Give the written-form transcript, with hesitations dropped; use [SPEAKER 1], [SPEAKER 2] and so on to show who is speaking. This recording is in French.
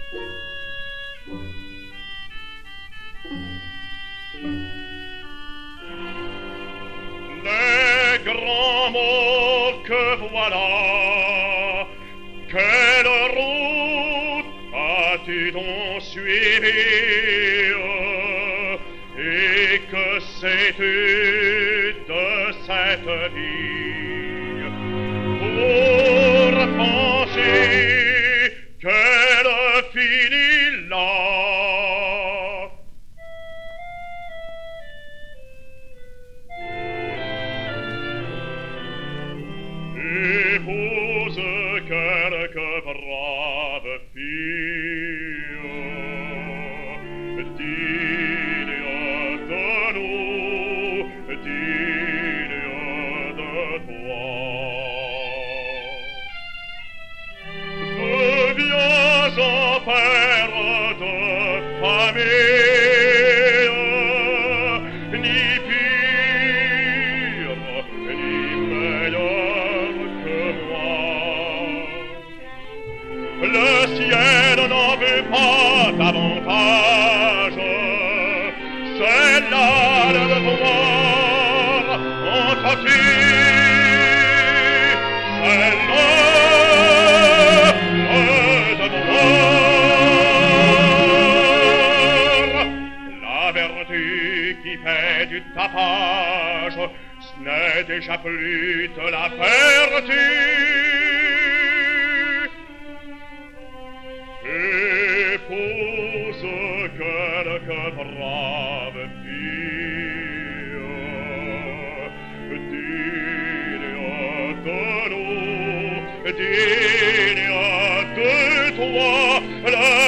[SPEAKER 1] Les grands mots que voilà, quelle route as-tu donc suivi, et que sais-tu de cette vie? Pour penser qu'elle finit là. Épouse quelque brave fille, digne de nous, digne de toi. Deviens un père de famille, ni pire, ni meilleur que moi. Le ciel n'en veut pas davantage, c'est là le devoir entre filles, c'est là le devoir. La vertu qui fait du tapage, ce n'est déjà plus de la vertu. Épouse quelque brave fille, digne de nous, digne de toi,